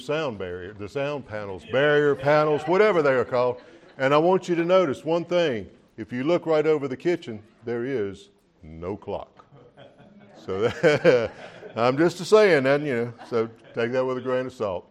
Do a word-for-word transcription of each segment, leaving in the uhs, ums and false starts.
sound barrier, the sound panels, barrier panels, whatever they are called. And I want you to notice one thing. If you look right over the kitchen, there is no clock. So that, I'm just saying that, you know, so take that with a grain of salt.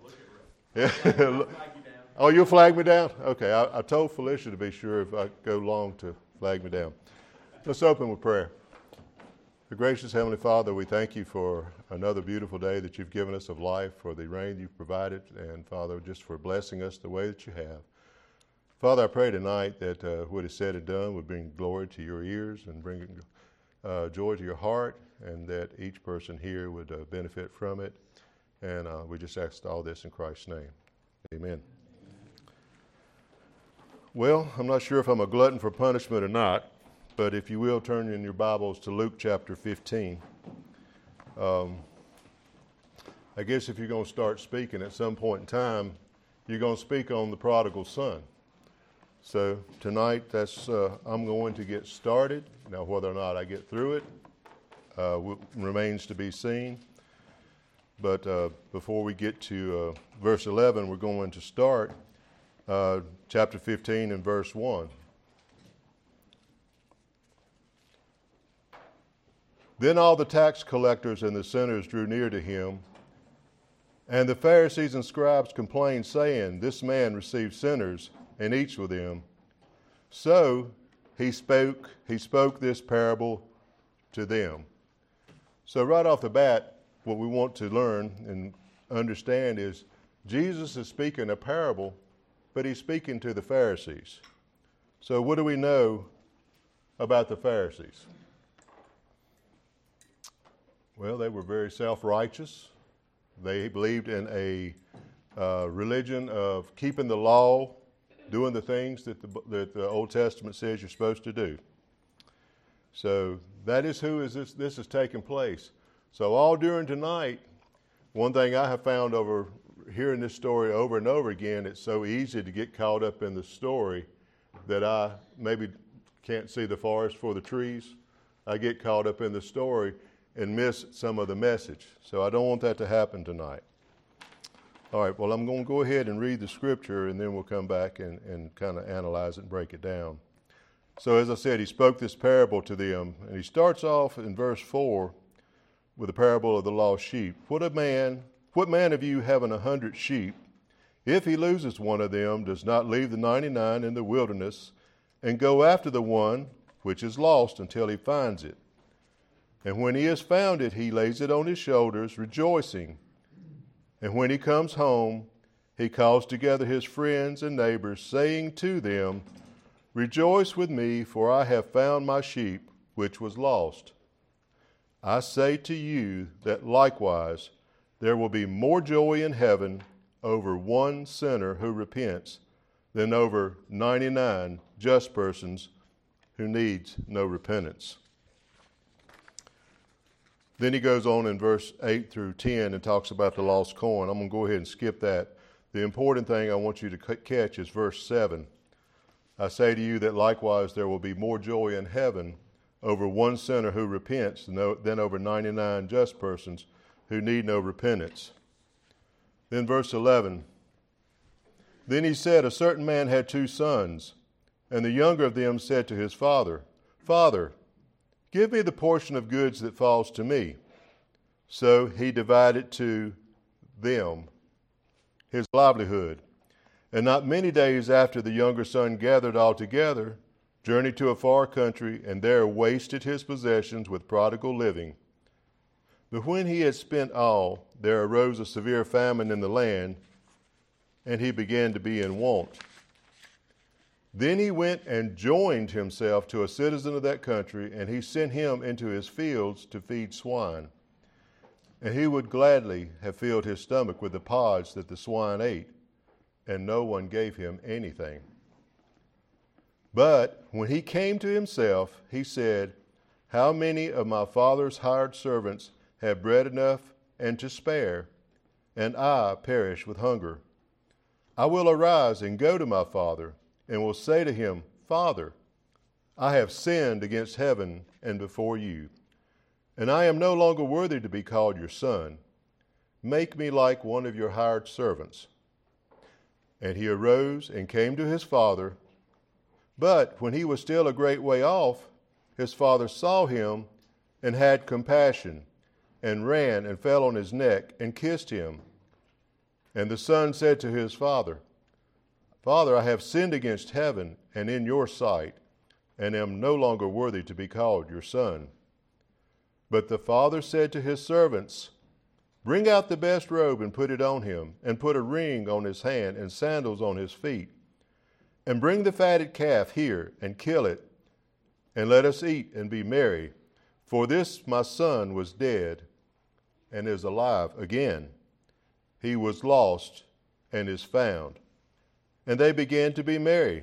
Oh, you'll flag me down? Okay, I, I told Felicia to be sure if I go long to flag me down. Let's open with prayer. The gracious Heavenly Father, we thank you for another beautiful day that you've given us of life, for the rain you've provided, and Father, just for blessing us the way that you have. Father, I pray tonight that uh, what is said and done would bring glory to your ears and bring uh, joy to your heart, and that each person here would uh, benefit from it. And uh, we just ask all this in Christ's name. Amen. Well, I'm not sure if I'm a glutton for punishment or not, but if you will, turn in your Bibles to Luke chapter fifteen. Um, I guess if you're going to start speaking at some point in time, you're going to speak on the prodigal son. So tonight, that's uh, I'm going to get started. Now, whether or not I get through it uh, w- remains to be seen. But uh, before we get to uh, verse eleven, we're going to start uh, chapter fifteen and verse one. Then all the tax collectors and the sinners drew near to him, and the Pharisees and scribes complained, saying, "This man receives sinners and eats with them." So he spoke, he spoke this parable to them. So right off the bat, what we want to learn and understand is Jesus is speaking a parable, but he's speaking to the Pharisees. So what do we know about the Pharisees? Well, they were very self-righteous. They believed in a uh, religion of keeping the law, doing the things that the, that the Old Testament says you're supposed to do. So that is who is this, this is taking place. So all during tonight, one thing I have found over hearing this story over and over again, it's so easy to get caught up in the story that I maybe can't see the forest for the trees. I get caught up in the story and miss some of the message. So I don't want that to happen tonight. All right, well, I'm going to go ahead and read the scripture, and then we'll come back and, and kind of analyze it and break it down. So as I said, he spoke this parable to them, and he starts off in verse four with the parable of the lost sheep. What a man, what man of you having a hundred sheep, if he loses one of them, does not leave the ninety-nine in the wilderness and go after the one which is lost until he finds it? And when he has found it, he lays it on his shoulders, rejoicing. And when he comes home, he calls together his friends and neighbors, saying to them, "Rejoice with me, for I have found my sheep, which was lost." I say to you that likewise there will be more joy in heaven over one sinner who repents than over ninety-nine just persons who needs no repentance. Then he goes on in verse eight through ten and talks about the lost coin. I'm going to go ahead and skip that. The important thing I want you to catch is verse seven. I say to you that likewise there will be more joy in heaven over one sinner who repents than over ninety-nine just persons who need no repentance. Then verse eleven. Then he said, a certain man had two sons, and the younger of them said to his father, "Father, give me the portion of goods that falls to me." So he divided to them his livelihood. And not many days after, the younger son gathered all together, journeyed to a far country, and there wasted his possessions with prodigal living. But when he had spent all, there arose a severe famine in the land, and he began to be in want. Then he went and joined himself to a citizen of that country, and he sent him into his fields to feed swine. And he would gladly have filled his stomach with the pods that the swine ate, and no one gave him anything. But when he came to himself, he said, "How many of my father's hired servants have bread enough and to spare, and I perish with hunger? I will arise and go to my father, and will say to him, Father, I have sinned against heaven and before you, and I am no longer worthy to be called your son. make me like one of your hired servants. And he arose and came to his father. But when he was still a great way off, his father saw him and had compassion, and ran and fell on his neck and kissed him. And the son said to his father, Father, I have sinned against heaven and in your sight, and am no longer worthy to be called your son. But the father said to his servants, Bring out the best robe and put it on him, and put a ring on his hand and sandals on his feet. And bring the fatted calf here and kill it, and let us eat and be merry. For this my son was dead and is alive again. He was lost and is found. And they began to be merry.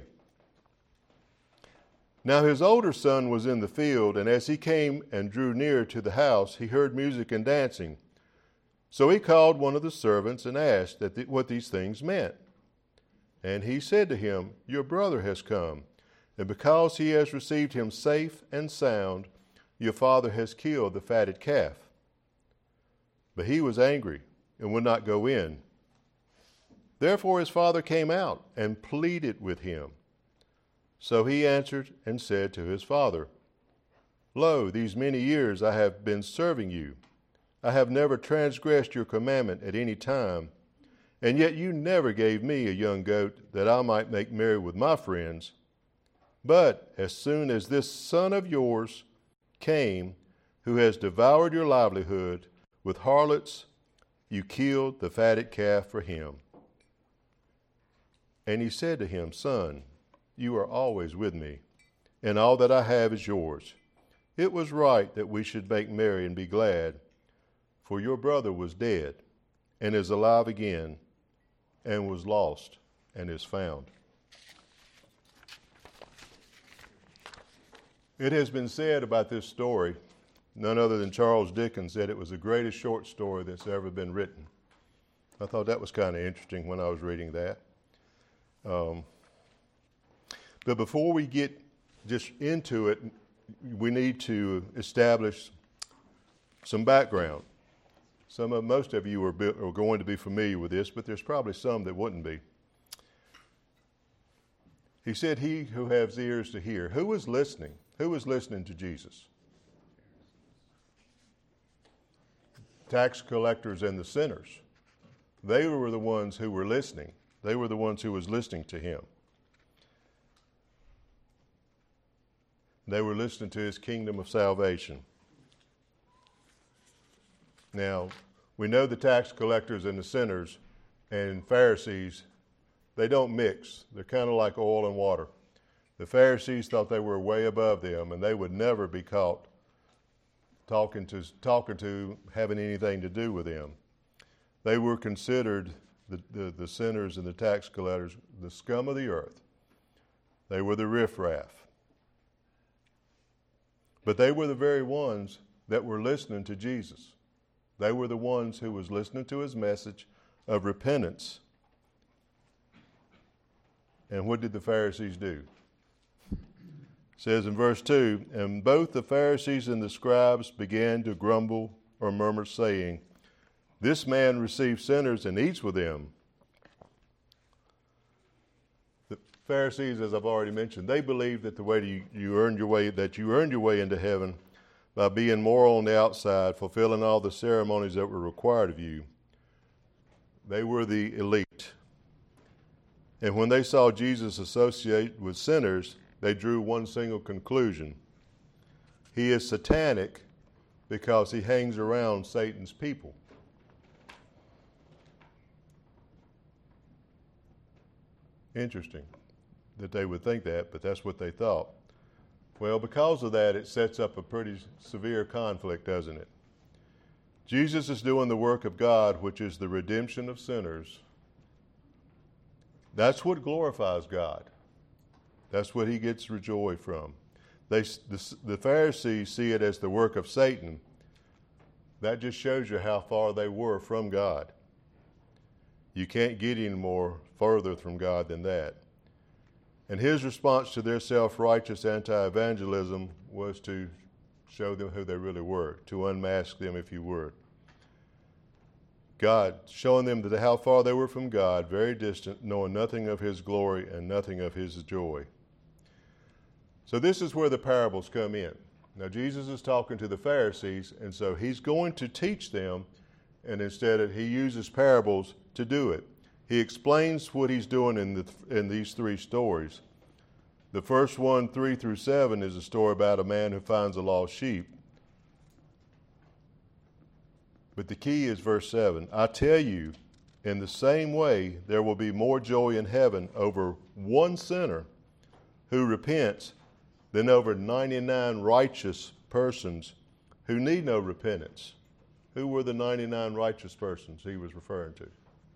Now his older son was in the field, and as he came and drew near to the house, he heard music and dancing. So he called one of the servants and asked that the, what these things meant. And he said to him, Your brother has come, and because he has received him safe and sound, your father has killed the fatted calf. But he was angry and would not go in. Therefore his father came out and pleaded with him. So he answered and said to his father, Lo, these many years I have been serving you. I have never transgressed your commandment at any time, and yet you never gave me a young goat that I might make merry with my friends. But as soon as this son of yours came, who has devoured your livelihood with harlots, you killed the fatted calf for him. And he said to him, Son, you are always with me, and all that I have is yours. It was right that we should make merry and be glad, for your brother was dead and is alive again, and was lost and is found. It has been said about this story, none other than Charles Dickens said it was the greatest short story that's ever been written. I thought that was kind of interesting when I was reading that. Um, but before we get just into it, we need to establish some background. Some of, most of you are, be, are going to be familiar with this, but there's probably some that wouldn't be. He said, he who has ears to hear. Who was listening? Who was listening to Jesus? Tax collectors and the sinners. They were the ones who were listening. They were the ones who was listening to him. They were listening to his kingdom of salvation. Now, we know the tax collectors and the sinners and Pharisees, they don't mix. They're kind of like oil and water. The Pharisees thought they were way above them, and they would never be caught talking to, talking to, having anything to do with them. They were considered, the, the, the sinners and the tax collectors, the scum of the earth. They were the riffraff. But they were the very ones that were listening to Jesus. They were the ones who was listening to his message of repentance. And what did the Pharisees do? It says in verse two, and both the Pharisees and the scribes began to grumble or murmur, saying, This man receives sinners and eats with them. The Pharisees, as I've already mentioned, they believed that the way you, you earned your way, that you earned your way into heaven by being moral on the outside, fulfilling all the ceremonies that were required of you. They were the elite. And when they saw Jesus associate with sinners, they drew one single conclusion. He is satanic because he hangs around Satan's people. Interesting that they would think that, but that's what they thought. Well, because of that, it sets up a pretty severe conflict, doesn't it? Jesus is doing the work of God, which is the redemption of sinners. That's what glorifies God. That's what he gets joy from. They, the, the Pharisees see it as the work of Satan. That just shows you how far they were from God. You can't get any more further from God than that. And his response to their self-righteous anti-evangelism was to show them who they really were, to unmask them, if you would. God, showing them that how far they were from God, very distant, knowing nothing of his glory and nothing of his joy. So this is where the parables come in. Now Jesus is talking to the Pharisees, and so he's going to teach them, and instead of, he uses parables to do it. He explains what he's doing in, the, in these three stories. The first one, three through seven, is a story about a man who finds a lost sheep. But the key is verse seven. I tell you, in the same way, there will be more joy in heaven over one sinner who repents than over ninety-nine righteous persons who need no repentance. Who were the ninety-nine righteous persons he was referring to?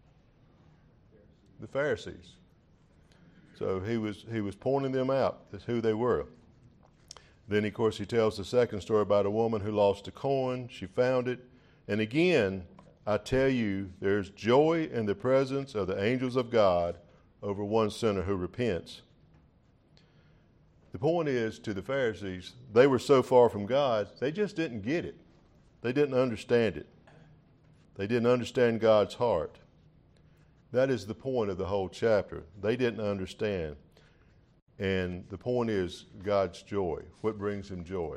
The Pharisees. So he was he was pointing them out as who they were. Then, of course, he tells the second story about a woman who lost a coin. She found it. And again, I tell you, there's joy in the presence of the angels of God over one sinner who repents. The point is, to the Pharisees, they were so far from God, they just didn't get it. They didn't understand it. They didn't understand God's heart. That is the point of the whole chapter. They didn't understand. And the point is God's joy. What brings him joy?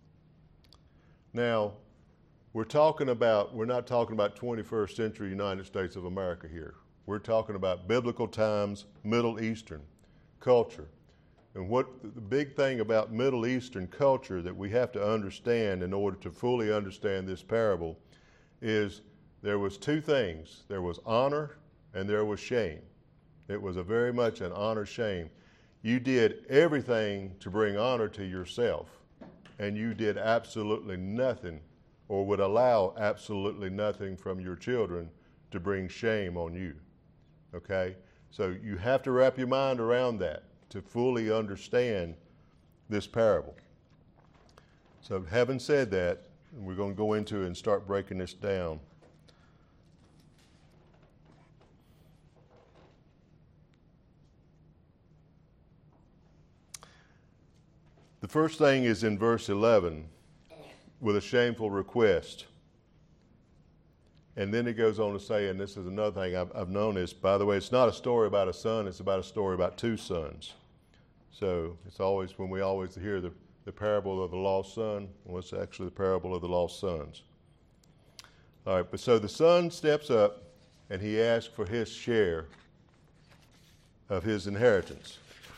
Now, we're talking about, we're not talking about twenty-first century United States of America here. We're talking about biblical times, Middle Eastern culture. And what the big thing about Middle Eastern culture that we have to understand in order to fully understand this parable is there was two things. There was honor and there was shame. It was a very much an honor-shame. You did everything to bring honor to yourself, and you did absolutely nothing or would allow absolutely nothing from your children to bring shame on you, okay? So you have to wrap your mind around that to fully understand this parable. So having said that, we're going to go into it and start breaking this down. The first thing is in verse eleven with a shameful request. And then it goes on to say, and this is another thing I've, I've known this, by the way, it's not a story about a son, it's about a story about two sons. So it's always, when we always hear the, the parable of the lost son, well, it's actually the parable of the lost sons. All right, but so the son steps up and he asks for his share of his inheritance.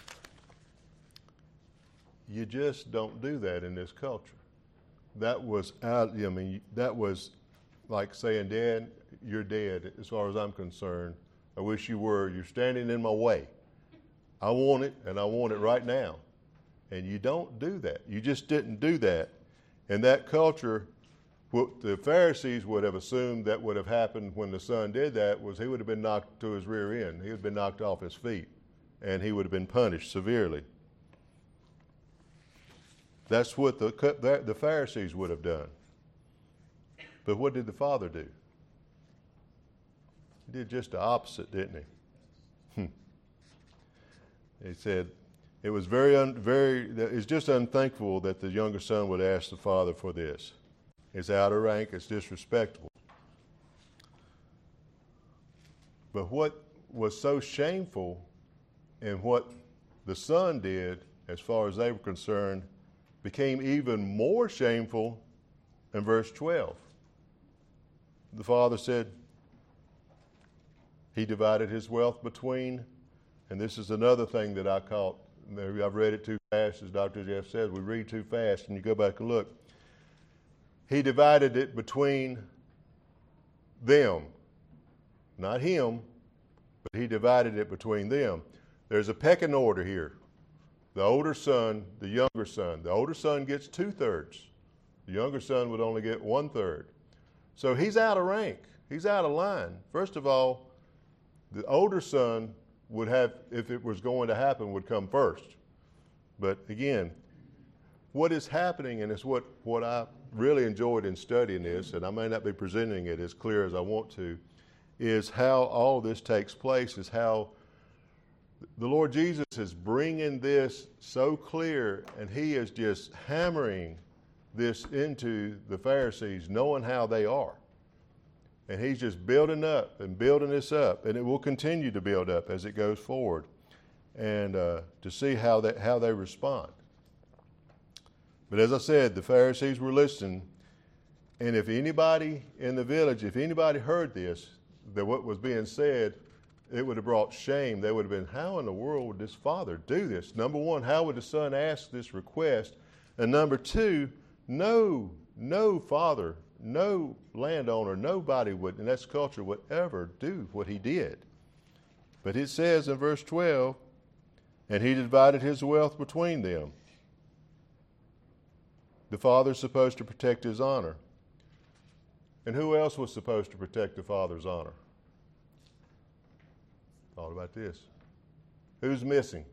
You just don't do that in this culture. That was out, I mean, that was like saying, Dad, you're dead as far as I'm concerned. I wish you were. You're standing in my way. I want it, and I want it right now. And you don't do that. You just didn't do that. In that culture, what the Pharisees would have assumed that would have happened when the son did that was he would have been knocked to his rear end. He would have been knocked off his feet, and he would have been punished severely. That's what the, the Pharisees would have done. But what did the Father do? He did just the opposite, didn't he? Hmm. He said, it was very, un, very, it's just unthankful that the younger son would ask the Father for this. It's out of rank, it's disrespectful. But what was so shameful in what the son did, as far as they were concerned, became even more shameful in verse twelve. The father said he divided his wealth between, and this is another thing that I caught, maybe I've read it too fast, as Doctor Jeff says, we read too fast, and you go back and look. He divided it between them, not him, but he divided it between them. There's a pecking order here. The older son, the younger son. The older son gets two-thirds. The younger son would only get one-third. So he's out of rank. He's out of line. First of all, the older son would have, if it was going to happen, would come first. But again, what is happening, and it's what, what I really enjoyed in studying this, and I may not be presenting it as clear as I want to, is how all this takes place, is how the Lord Jesus is bringing this so clear, and he is just hammering this into the Pharisees, knowing how they are. And he's just building up and building this up, and it will continue to build up as it goes forward, and uh, to see how they, how they respond. But as I said, the Pharisees were listening, and if anybody in the village, if anybody heard this, that what was being said, it would have brought shame. They would have been, how in the world would this father do this? Number one, how would the son ask this request? And number two, no, no father, no landowner, nobody would in that culture would ever do what he did. But it says in verse twelve, and he divided his wealth between them. The father's supposed to protect his honor. And who else was supposed to protect the father's honor? Thought about this. Who's missing?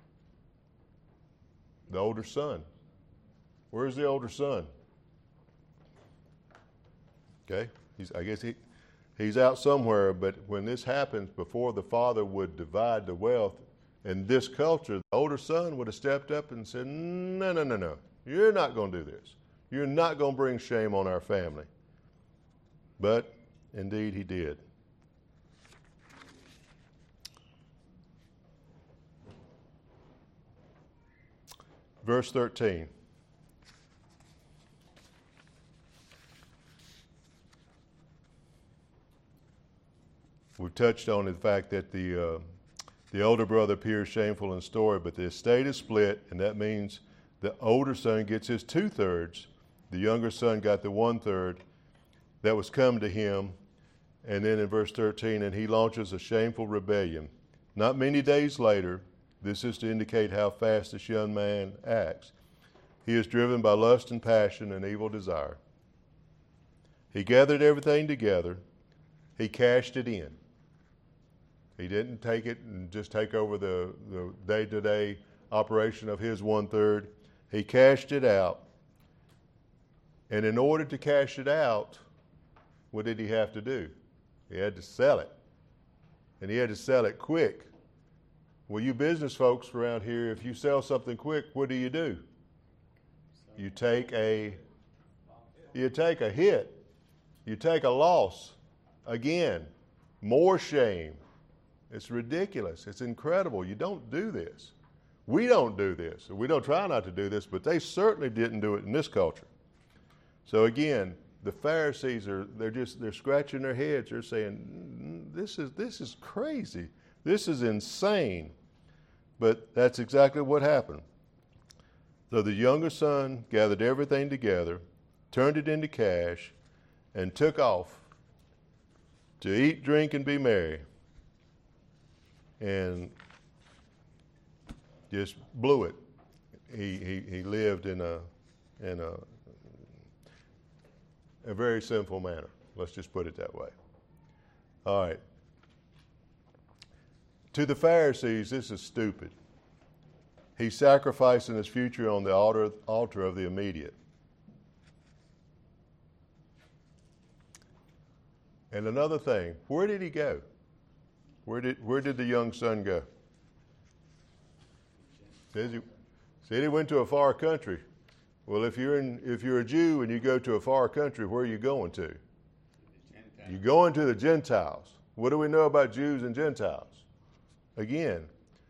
The older son. Where's the older son? Okay, he's, I guess he, he's out somewhere, but when this happens, before the father would divide the wealth, in this culture, the older son would have stepped up and said, no, no, no, no, you're not going to do this. You're not going to bring shame on our family. But indeed he did. Verse thirteen. We've touched on the fact that the uh, the older brother appears shameful in story, but the estate is split, and that means the older son gets his two-thirds. The younger son got the one-third that was come to him. And then in verse thirteen, and he launches a shameful rebellion. Not many days later, this is to indicate how fast this young man acts. He is driven by lust and passion and evil desire. He gathered everything together. He cashed it in. He didn't take it and just take over the, the day-to-day operation of his one-third. He cashed it out. And in order to cash it out, what did he have to do? He had to sell it. And he had to sell it quick. Well, you business folks around here, if you sell something quick, what do you do? You take a, you take a hit. You take a loss. Again, more shame. It's ridiculous. It's incredible. You don't do this. We don't do this. We don't try not to do this, but they certainly didn't do it in this culture. So again, the Pharisees are, they're just, they're scratching their heads. They're saying, this is, this is crazy. This is insane. But that's exactly what happened. So the younger son gathered everything together, turned it into cash, and took off to eat, drink, and be merry. And just blew it. He, he, he lived in a, in a, a very sinful manner. Let's just put it that way. All right. To the Pharisees, this is stupid. He's sacrificing his future on the altar, altar of the immediate. And another thing, where did he go? Where did where did the young son go? Says he, said he went to a far country. Well, if you're in if you're a Jew and you go to a far country, where are you going to? You're going to the Gentiles. What do we know about Jews and Gentiles? Again,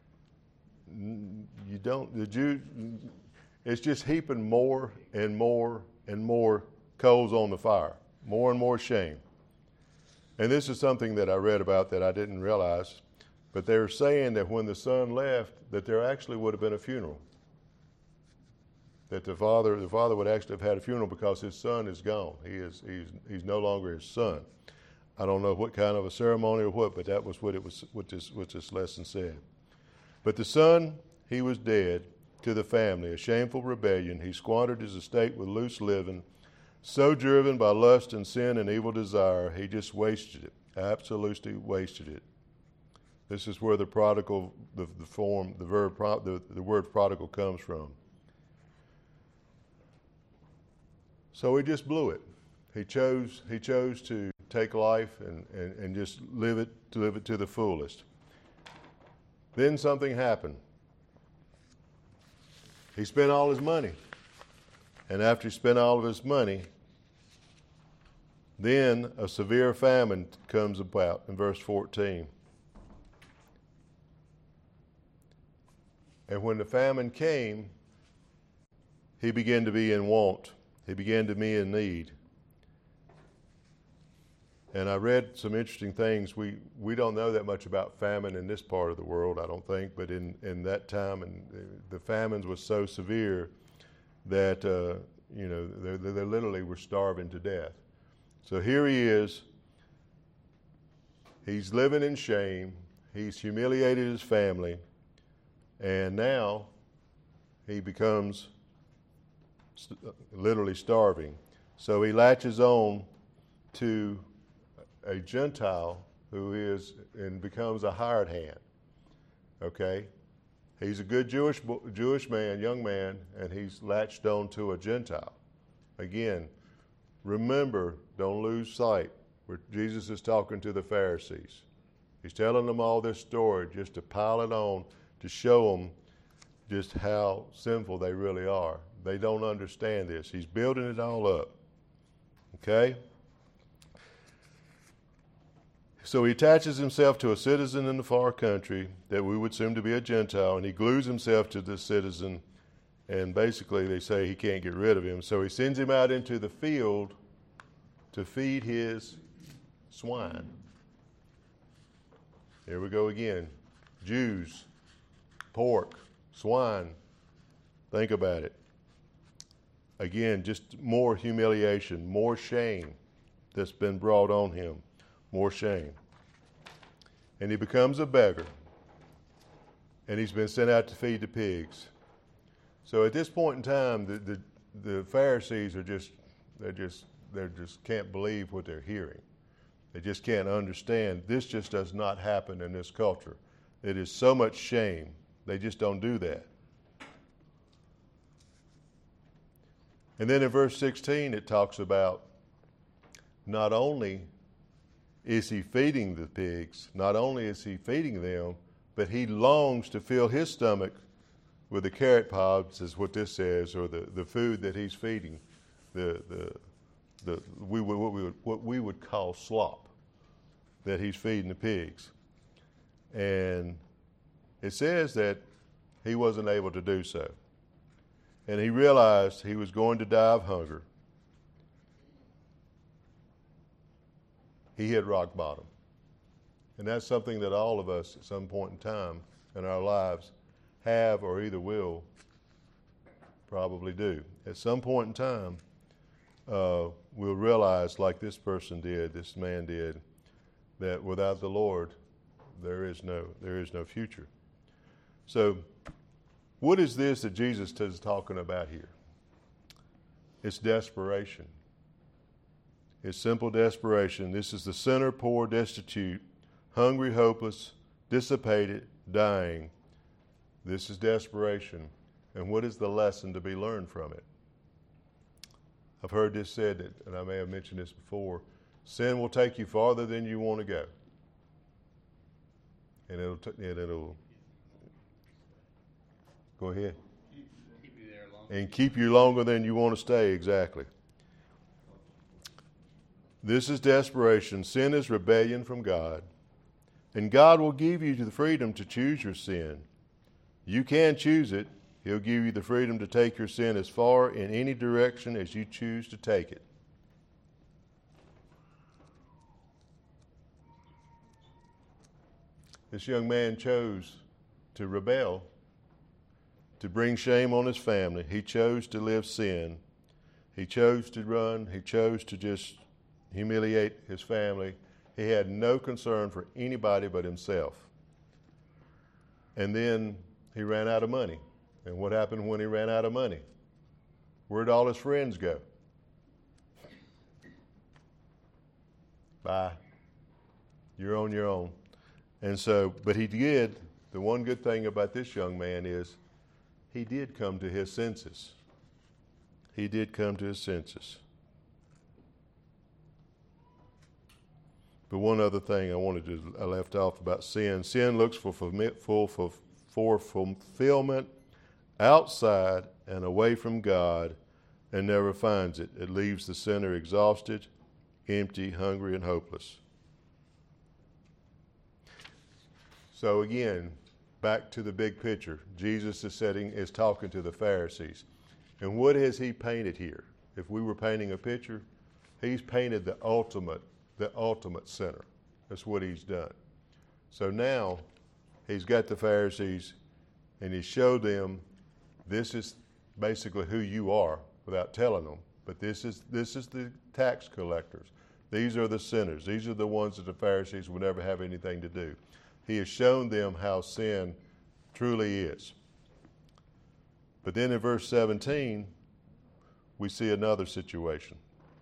you don't, the Jew, it's just heaping more and more and more coals on the fire, more and more shame. And this is something that I read about that I didn't realize, but they were saying that when the son left, that there actually would have been a funeral. That the father, the father would actually have had a funeral because his son is gone. He is, he's, he's no longer his son. I don't know what kind of a ceremony or what, but that was what it was, what this, what this lesson said. But the son, he was dead to the family, a shameful rebellion. He squandered his estate with loose living, so driven by lust and sin and evil desire, he just wasted it, absolutely wasted it. This is where the prodigal, the, the form, the verb, the, the word prodigal comes from. So he just blew it. He chose, he chose to take life and, and, and just live it, to live it to the fullest. Then something happened. He spent all his money. And after he spent all of his money, Then a severe famine comes about in verse fourteen. And when the famine came, he began to be in want. He began to be in need. And I read some interesting things. We we don't know that much about famine in this part of the world, I don't think, but in, in that time, and the famines was so severe that, uh, you know, they, they literally were starving to death. So here he is. He's living in shame. He's humiliated his family. And now he becomes st- literally starving. So he latches on to a Gentile who is and becomes a hired hand. Okay? He's a good Jewish Jewish man, young man, and he's latched on to a Gentile. Again, remember, don't lose sight where Jesus is talking to the Pharisees. He's telling them all this story just to pile it on, to show them just how sinful they really are. They don't understand this. He's building it all up. Okay? So he attaches himself to a citizen in the far country that we would assume to be a Gentile, and he glues himself to this citizen, and basically they say he can't get rid of him. So he sends him out into the field to feed his swine. Here we go again. Jews, pork, swine. Think about it. Again, just more humiliation, more shame that's been brought on him. More shame. And he becomes a beggar. And he's been sent out to feed the pigs. So at this point in time, the, the, the Pharisees are just, they're just, they just can't believe what they're hearing. They just can't understand. This just does not happen in this culture. It is so much shame. They just don't do that. And then in verse sixteen, it talks about not only is he feeding the pigs, not only is he feeding them, but he longs to fill his stomach with the carrot pods, is what this says, or the, the food that he's feeding, the the the we would, what we would what we would call slop, that he's feeding the pigs. And it says that he wasn't able to do so. And he realized he was going to die of hunger. He hit rock bottom. And that's something that all of us at some point in time in our lives have or either will probably do. At some point in time, uh, we'll realize, like this person did, this man did, that without the Lord, there is no there is no future. So, what is this that Jesus is talking about here? It's desperation. It's simple desperation. This is the sinner, poor, destitute, hungry, hopeless, dissipated, dying. This is desperation. And what is the lesson to be learned from it? I've heard this said, that, and I may have mentioned this before, sin will take you farther than you want to go. And it'll, t- and it'll go ahead. Keep, keep you there longer. And keep you longer than you want to stay, exactly. This is desperation. Sin is rebellion from God. And God will give you the freedom to choose your sin. You can choose it. He'll give you the freedom to take your sin as far in any direction as you choose to take it. This young man chose to rebel, to bring shame on his family. He chose to live sin. He chose to run. He chose to just humiliate his family. He had no concern for anybody but himself. And then he ran out of money. And what happened when he ran out of money? Where'd all his friends go? Bye. You're on your own. And so, but he did, the one good thing about this young man is he did come to his senses. He did come to his senses. But one other thing I wanted to, I left off about sin. Sin looks for, for, for, for fulfillment outside and away from God and never finds it. It leaves the sinner exhausted empty, hungry, and hopeless. So again, back to the big picture. Jesus is setting, is talking to the Pharisees. And what has he painted here? If we were painting a picture, he's painted the ultimate, the ultimate sinner. That's what he's done. So now he's got the Pharisees and he showed them this is basically who you are without telling them. But this is this is the tax collectors. These are the sinners. These are the ones that the Pharisees would never have anything to do. He has shown them how sin truly is. But then in verse seventeen, we see another situation.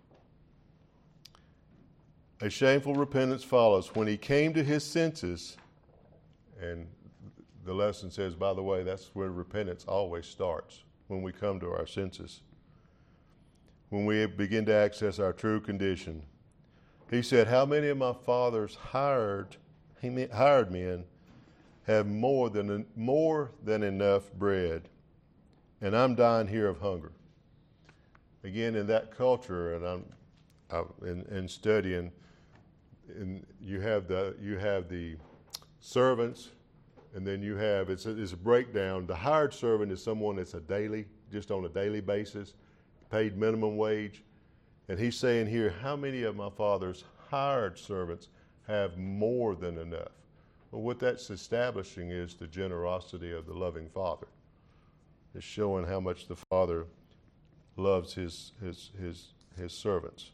A shameful repentance follows. When he came to his senses, and the lesson says, by the way, that's where repentance always starts, when we come to our senses. When we begin to access our true condition. He said, how many of my father's hired, hired men have more than, more than enough bread, and I'm dying here of hunger? Again, in that culture, and I'm, I'm in, in studying, and you have the you have the servants, and then you have it's a, it's a breakdown. The hired servant is someone that's a daily, just on a daily basis, paid minimum wage. And he's saying here, how many of my father's hired servants have more than enough? Well, what that's establishing is the generosity of the loving Father. It's showing how much the Father loves his his his his servants.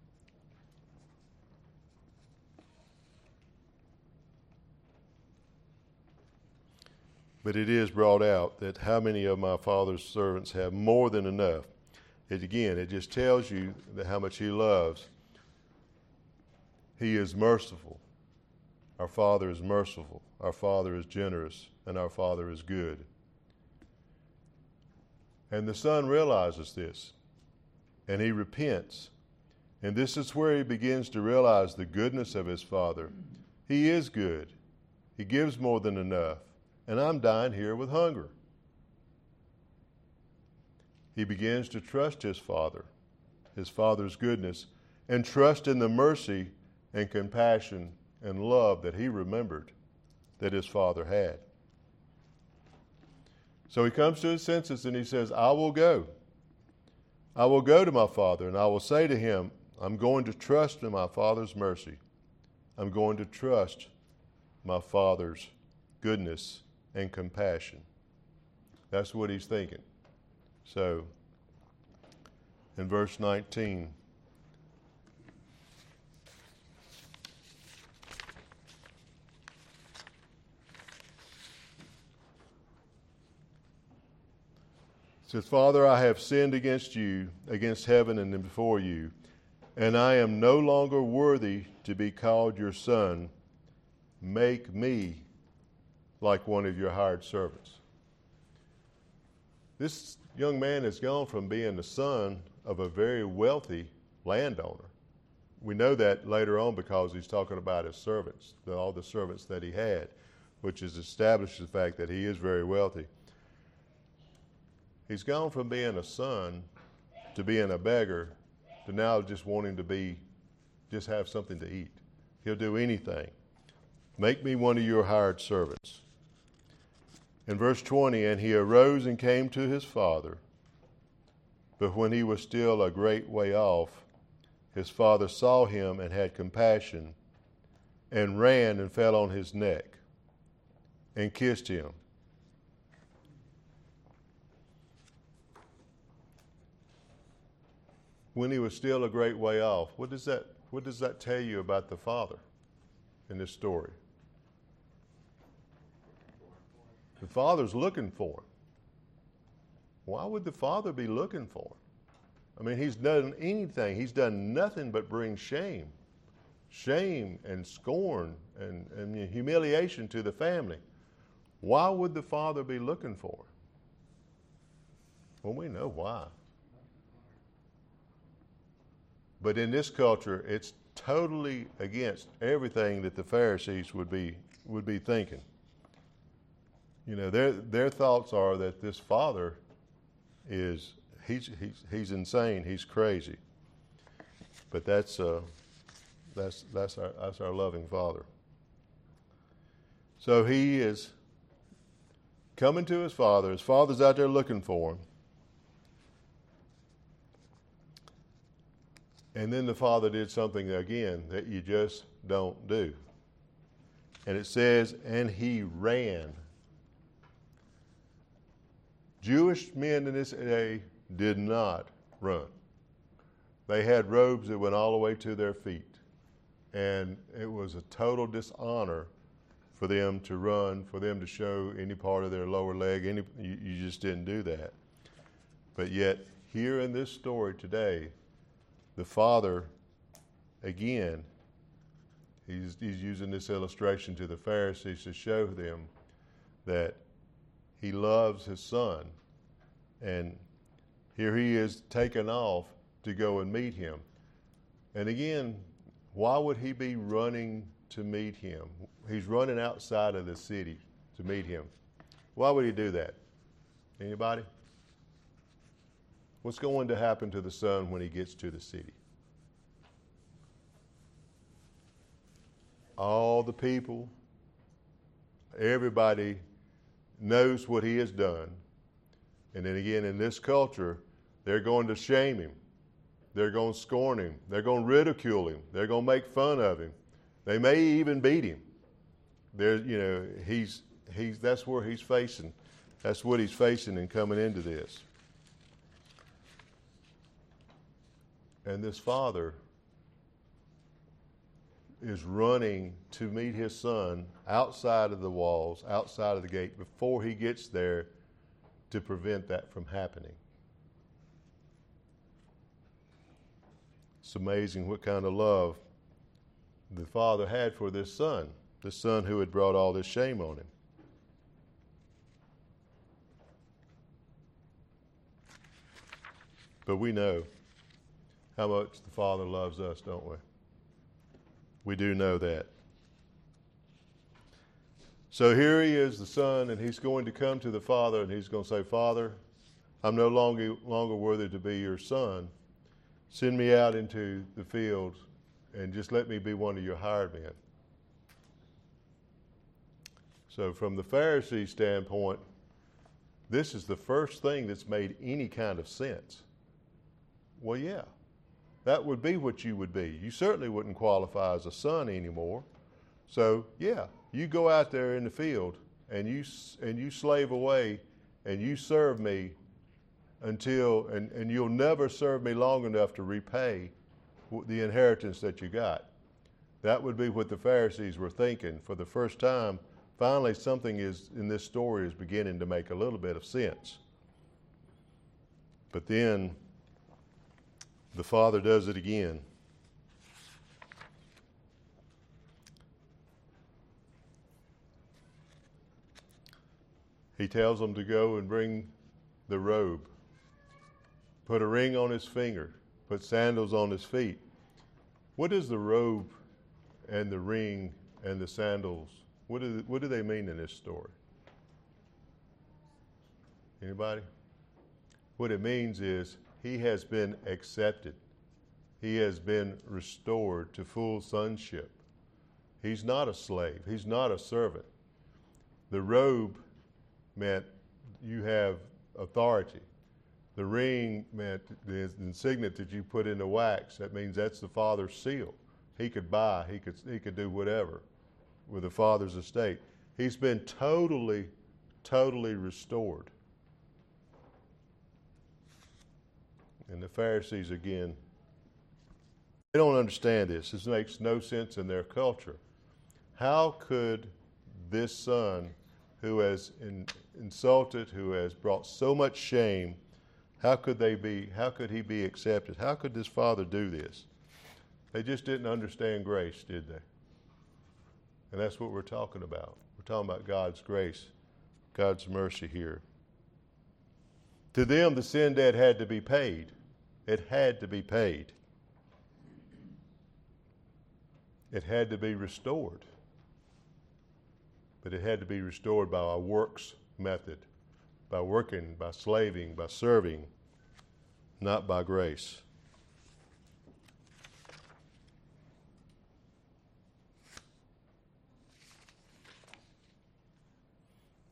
But it is brought out that how many of my father's servants have more than enough. It, again, it just tells you that how much he loves. He is merciful. Our Father is merciful. Our Father is generous. And our Father is good. And the Son realizes this. And he repents. And this is where he begins to realize the goodness of his Father. He is good. He gives more than enough. And I'm dying here with hunger. He begins to trust his Father, his Father's goodness, and trust in the mercy and compassion and love that he remembered that his Father had. So he comes to his senses and he says, I will go. I will go to my Father and I will say to him, I'm going to trust in my Father's mercy. I'm going to trust my Father's goodness and compassion. That's what he's thinking. So, in verse nineteen, it says, Father, I have sinned against you, against heaven and before you, and I am no longer worthy to be called your son. Make me like one of your hired servants. This young man has gone from being the son of a very wealthy landowner. We know that later on because he's talking about his servants, all the servants that he had, which has established the fact that he is very wealthy. He's gone from being a son to being a beggar to now just wanting to be, just have something to eat. He'll do anything. Make me one of your hired servants. In verse twenty, and he arose and came to his father. But when he was still a great way off, his father saw him and had compassion, and ran and fell on his neck and kissed him. When he was still a great way off, what does that, what does that tell you about the Father in this story? The Father's looking for him. Why would the Father be looking for him? I mean, he's done anything. He's done nothing but bring shame. Shame and scorn and, and humiliation to the family. Why would the Father be looking for him? Well, we know why. But in this culture, it's totally against everything that the Pharisees would be would be thinking. You know, their their thoughts are that this father is he's he's he's insane, he's crazy. But that's uh, that's that's our that's our loving Father. So he is coming to his father. His father's out there looking for him. And then the father did something again that you just don't do. And it says, and he ran. Jewish men in this day did not run. They had robes that went all the way to their feet. And it was a total dishonor for them to run, for them to show any part of their lower leg. Any, you, you just didn't do that. But yet, here in this story today, the father, again, he's, he's using this illustration to the Pharisees to show them that he loves his son. And here he is taken off to go and meet him. And again, why would he be running to meet him? He's running outside of the city to meet him. Why would he do that? Anybody? What's going to happen to the son when he gets to the city? All the people, everybody knows what he has done. And then again, in this culture, they're going to shame him. They're going to scorn him. They're going to ridicule him. They're going to make fun of him. They may even beat him. There, you know, he's he's that's where he's facing. That's what he's facing in coming into this. And this father is running to meet his son outside of the walls, outside of the gate, before he gets there to prevent that from happening. It's amazing what kind of love the father had for this son, the son who had brought all this shame on him. But we know how much the Father loves us, don't we? We do know that. So here he is, the son, and he's going to come to the Father, and he's going to say, Father, I'm no longer, longer worthy to be your son. Send me out into the fields and just let me be one of your hired men. So from the Pharisee standpoint, this is the first thing that's made any kind of sense. Well, yeah, that would be what you would be. You certainly wouldn't qualify as a son anymore. So, yeah, you go out there in the field and you and you slave away and you serve me until, and, and you'll never serve me long enough to repay the inheritance that you got. That would be what the Pharisees were thinking. For the first time, finally something is in this story is beginning to make a little bit of sense. But then the Father does it again. He tells them to go and bring the robe, put a ring on his finger, put sandals on his feet. What does the robe and the ring and the sandals, what do, what do they mean in this story? Anybody? What it means is he has been accepted. He has been restored to full sonship. He's not a slave. He's not a servant. The robe meant you have authority. The ring meant the insignia that you put in the wax. That means that's the Father's seal. He could buy, he could, he could do whatever with the Father's estate. He's been totally, totally restored. And the Pharisees, again, they don't understand this. This makes no sense in their culture. How could this son who has in, insulted, who has brought so much shame, how could they be, how could he be accepted? How could this father do this? They just didn't understand grace, did they? And that's what we're talking about. We're talking about God's grace, God's mercy here. To them, the sin debt had to be paid. It had to be paid. It had to be restored. But it had to be restored by a works method, by working, by slaving, by serving, not by grace.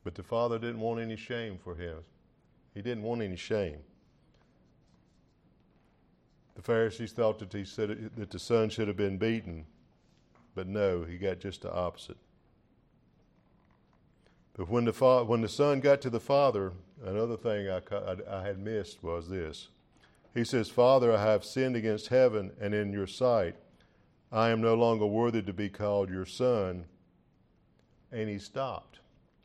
But the father didn't want any shame for him. He didn't want any shame. The Pharisees thought that, he said, that the son should have been beaten, but no, he got just the opposite. But when the fa- when the son got to the father, another thing I, I, I had missed was this. He says, "Father, I have sinned against heaven and in your sight. I am no longer worthy to be called your son." And he stopped.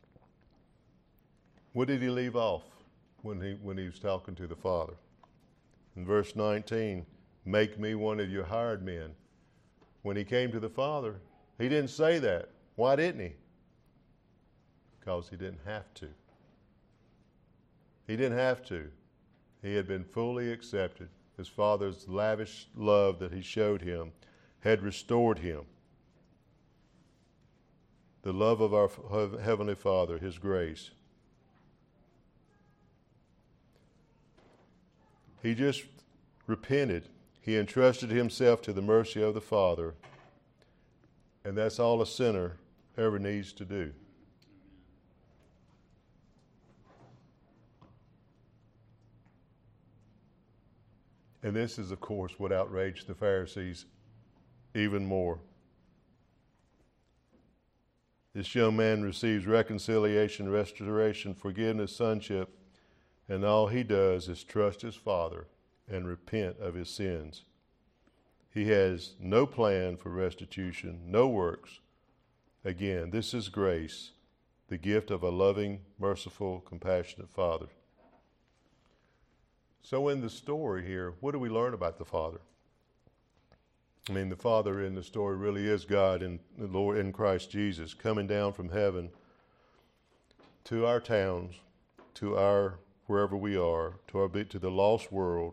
What did he leave off when he when he was talking to the father? In verse nineteen, "Make me one of your hired men." When he came to the father, he didn't say that. Why didn't he? Because he didn't have to. He didn't have to. He had been fully accepted. His father's lavish love that he showed him had restored him. The love of our Heavenly Father, His grace. He just repented. He entrusted himself to the mercy of the Father. And that's all a sinner ever needs to do. And this is, of course, what outraged the Pharisees even more. This young man receives reconciliation, restoration, forgiveness, sonship, and all he does is trust his Father and repent of his sins. He has no plan for restitution, no works. Again, this is grace, the gift of a loving, merciful, compassionate Father. So in the story here, what do we learn about the Father? I mean, the Father in the story really is God in the Lord in Christ Jesus, coming down from heaven to our towns, to our wherever we are, to our to the lost world.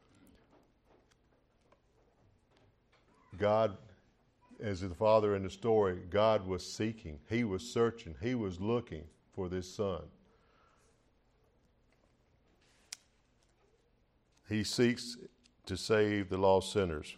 God, as the Father in the story, God was seeking, He was searching, He was looking for this Son. He seeks to save the lost sinners.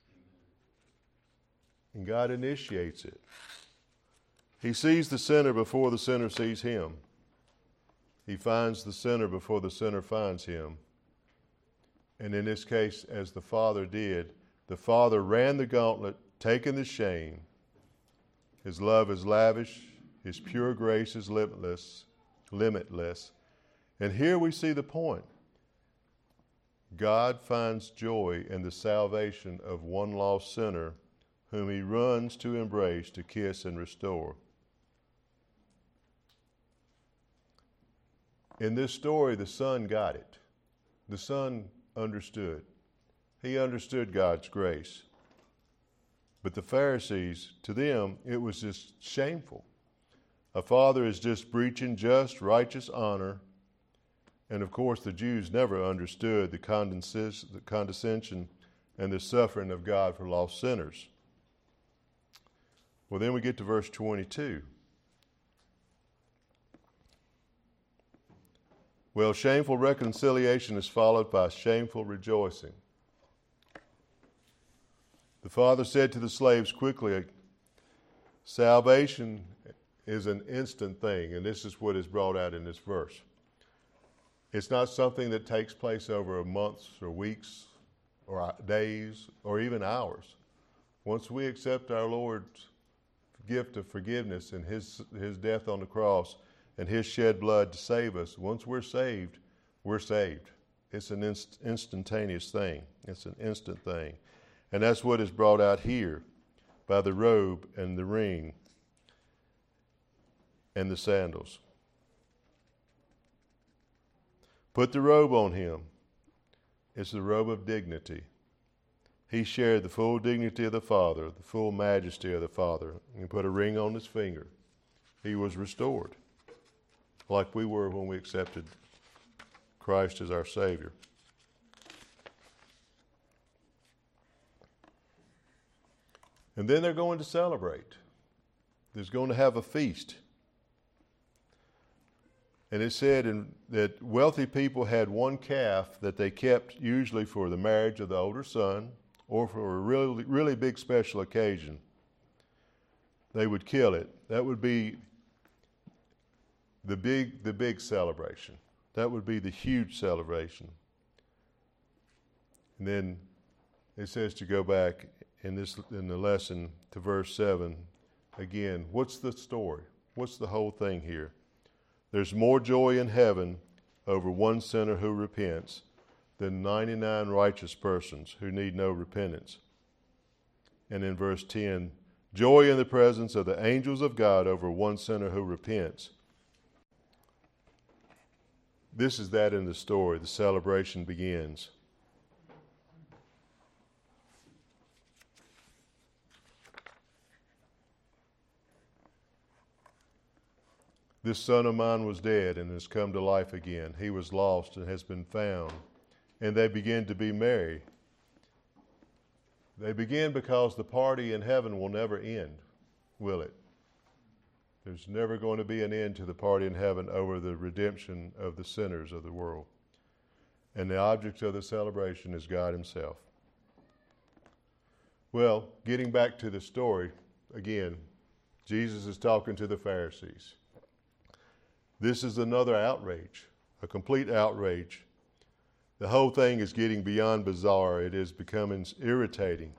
And God initiates it. He sees the sinner before the sinner sees Him. He finds the sinner before the sinner finds Him. And in this case, as the Father did, the Father ran the gauntlet, taking the shame. His love is lavish. His pure grace is limitless. limitless. And here we see the point. God finds joy in the salvation of one lost sinner whom He runs to embrace, to kiss and restore. In this story, the Son got it. The Son understood. He understood God's grace. But the Pharisees, to them, it was just shameful. A father is just breaching just, righteous honor. And of course, the Jews never understood the condescension and the suffering of God for lost sinners. Well, then we get to verse twenty-two. Well, shameful reconciliation is followed by shameful rejoicing. The father said to the slaves quickly, salvation is an instant thing, and this is what is brought out in this verse. It's not something that takes place over months or weeks or days or even hours. Once we accept our Lord's gift of forgiveness and his, his death on the cross and His shed blood to save us, once we're saved, we're saved. It's an inst- instantaneous thing. It's an instant thing. And that's what is brought out here by the robe and the ring and the sandals. Put the robe on Him. It's the robe of dignity. He shared the full dignity of the Father, the full majesty of the Father. He put a ring on His finger. He was restored, like we were when we accepted Christ as our Savior. And then they're going to celebrate. There's going to have a feast. And it said in, that wealthy people had one calf that they kept usually for the marriage of the older son or for a really, really big special occasion. They would kill it. That would be the big, the big celebration. That would be the huge celebration. And then it says to go back in this in the lesson to verse seven. Again, what's the story? What's the whole thing here? There's more joy in heaven over one sinner who repents than ninety-nine righteous persons who need no repentance. And in verse ten, joy in the presence of the angels of God over one sinner who repents. This is that in the story. The celebration begins. This son of mine was dead and has come to life again. He was lost and has been found. And they begin to be merry. They begin because the party in heaven will never end, will it? There's never going to be an end to the party in heaven over the redemption of the sinners of the world. And the object of the celebration is God himself. Well, getting back to the story, again, Jesus is talking to the Pharisees. This is another outrage, a complete outrage. The whole thing is getting beyond bizarre. It is becoming irritating.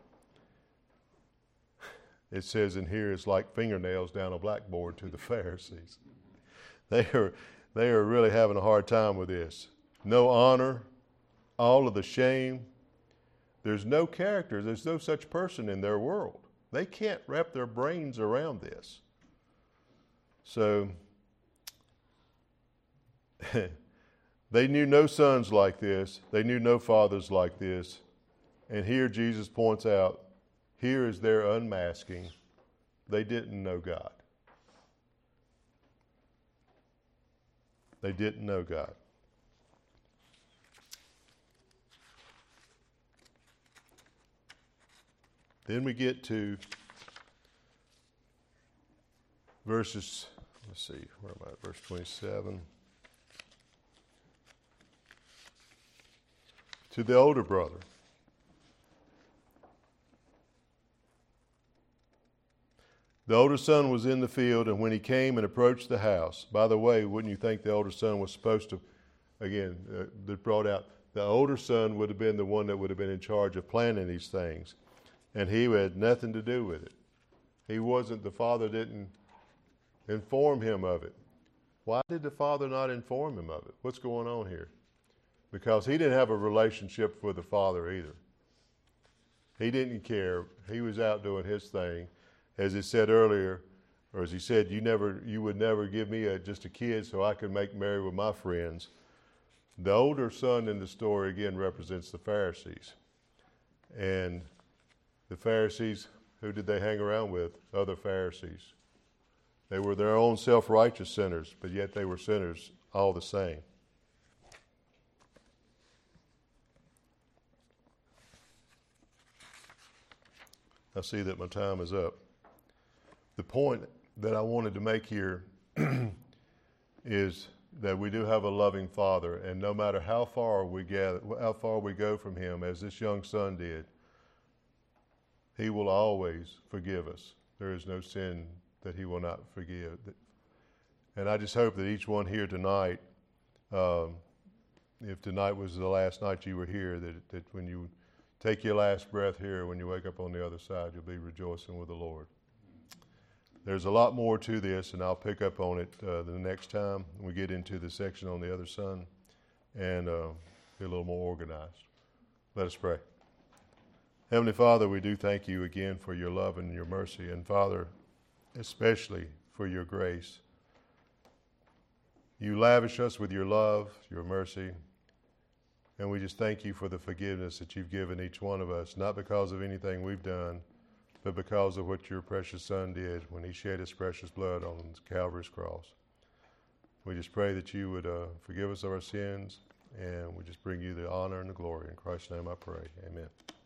It says in here it's like fingernails down a blackboard to the Pharisees. They are, they are really having a hard time with this. No honor, all of the shame. There's no character. There's no such person in their world. They can't wrap their brains around this. So they knew no sons like this. They knew no fathers like this. And here Jesus points out, here is their unmasking. They didn't know God. They didn't know God. Then we get to verses, let's see, where am I at? Verse twenty-seven. To the older brother. The older son was in the field, and when he came and approached the house, by the way, wouldn't you think the older son was supposed to, again, uh, that brought out, the older son would have been the one that would have been in charge of planning these things, and he had nothing to do with it. He wasn't, the father didn't inform him of it. Why did the father not inform him of it? What's going on here? Because he didn't have a relationship with the father either. He didn't care. He was out doing his thing. As he said earlier, or as he said, you never, you would never give me a, just a kid so I could make merry with my friends. The older son in the story, again, represents the Pharisees. And the Pharisees, who did they hang around with? Other Pharisees. They were their own self-righteous sinners, but yet they were sinners all the same. I see that my time is up. The point that I wanted to make here is that we do have a loving Father, and no matter how far we gather, how far we go from Him, as this young son did, He will always forgive us. There is no sin that He will not forgive. And I just hope that each one here tonight, um, if tonight was the last night you were here, that, that when you take your last breath here, when you wake up on the other side, you'll be rejoicing with the Lord. There's a lot more to this, and I'll pick up on it uh, the next time we get into the section on the other son and uh, be a little more organized. Let us pray. Heavenly Father, we do thank you again for your love and your mercy, and Father, especially for your grace. You lavish us with your love, your mercy, and we just thank you for the forgiveness that you've given each one of us, not because of anything we've done, but because of what your precious Son did when he shed his precious blood on Calvary's cross. We just pray that you would uh, forgive us of our sins, and we just bring you the honor and the glory. In Christ's name I pray. Amen.